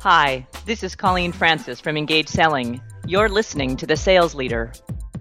Hi, this is Colleen Francis from Engage Selling. You're listening to The Sales Leader.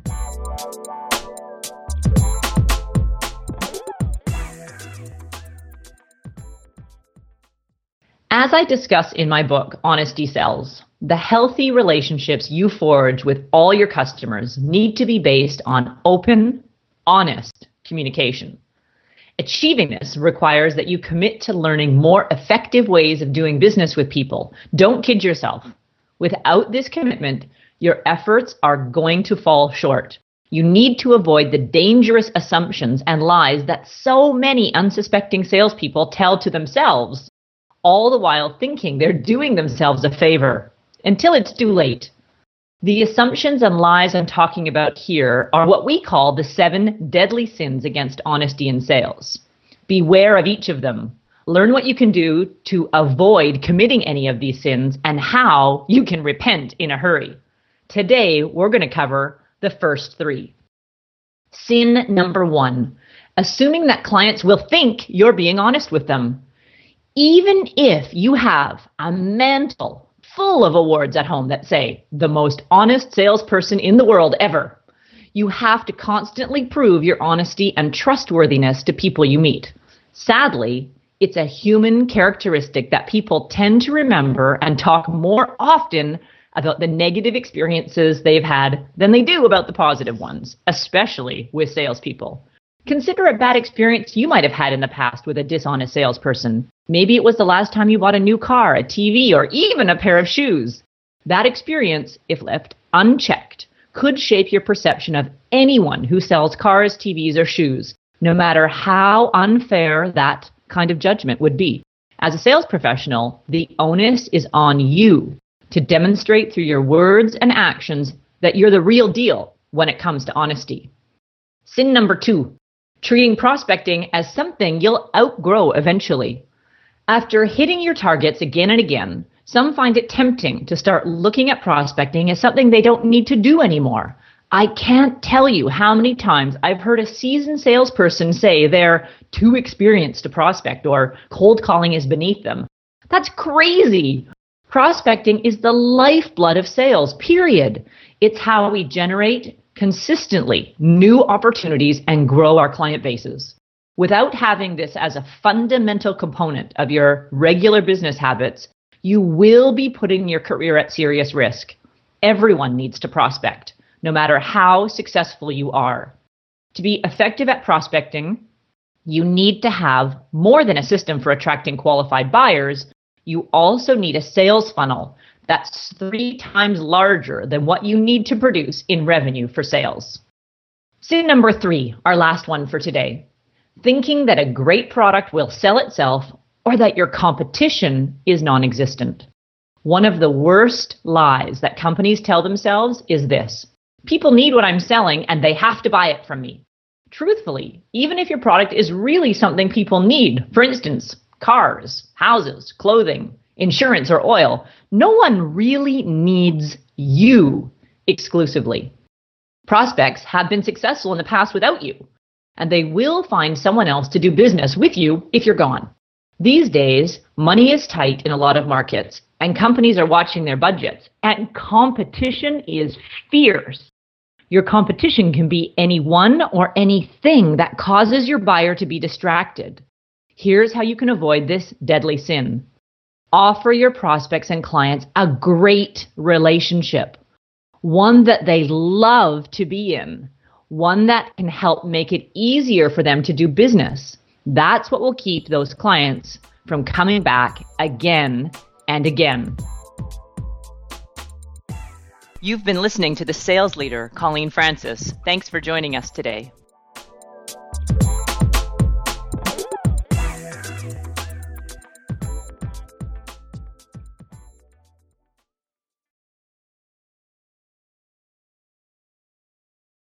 As I discuss in my book, Honesty Sells, the healthy relationships you forge with all your customers need to be based on open, honest communication. Achieving this requires that you commit to learning more effective ways of doing business with people. Don't kid yourself. Without this commitment, your efforts are going to fall short. You need to avoid the dangerous assumptions and lies that so many unsuspecting salespeople tell to themselves, all the while thinking they're doing themselves a favor, until it's too late. The assumptions and lies I'm talking about here are what we call the 7 deadly sins against honesty in sales. Beware of each of them. Learn what you can do to avoid committing any of these sins and how you can repent in a hurry. Today, we're going to cover the first 3. Sin number 1, assuming that clients will think you're being honest with them. Even if you have a mantle full of awards at home that say the most honest salesperson in the world ever, you have to constantly prove your honesty and trustworthiness to people you meet. Sadly, it's a human characteristic that people tend to remember and talk more often about the negative experiences they've had than they do about the positive ones, especially with salespeople. Consider a bad experience you might have had in the past with a dishonest salesperson. Maybe it was the last time you bought a new car, a TV, or even a pair of shoes. That experience, if left unchecked, could shape your perception of anyone who sells cars, TVs, or shoes, no matter how unfair that kind of judgment would be. As a sales professional, the onus is on you to demonstrate through your words and actions that you're the real deal when it comes to honesty. Sin number 2. Treating prospecting as something you'll outgrow eventually. After hitting your targets again and again, some find it tempting to start looking at prospecting as something they don't need to do anymore. I can't tell you how many times I've heard a seasoned salesperson say they're too experienced to prospect or cold calling is beneath them. That's crazy. Prospecting is the lifeblood of sales, period. It's how we generate consistently new opportunities and grow our client bases. Without having this as a fundamental component of your regular business habits, you will be putting your career at serious risk. Everyone needs to prospect, no matter how successful you are. To be effective at prospecting, you need to have more than a system for attracting qualified buyers. You also need a sales funnel that's 3 times larger than what you need to produce in revenue for sales. Sin number 3, our last one for today. Thinking that a great product will sell itself or that your competition is non-existent. One of the worst lies that companies tell themselves is this: people need what I'm selling and they have to buy it from me. Truthfully, even if your product is really something people need, for instance, cars, houses, clothing, insurance, or oil, no one really needs you exclusively. Prospects have been successful in the past without you, and they will find someone else to do business with you if you're gone. These days, money is tight in a lot of markets, and companies are watching their budgets, and competition is fierce. Your competition can be anyone or anything that causes your buyer to be distracted. Here's how you can avoid this deadly sin. Offer your prospects and clients a great relationship, one that they love to be in, one that can help make it easier for them to do business. That's what will keep those clients from coming back again and again. You've been listening to The Sales Leader, Colleen Francis. Thanks for joining us today.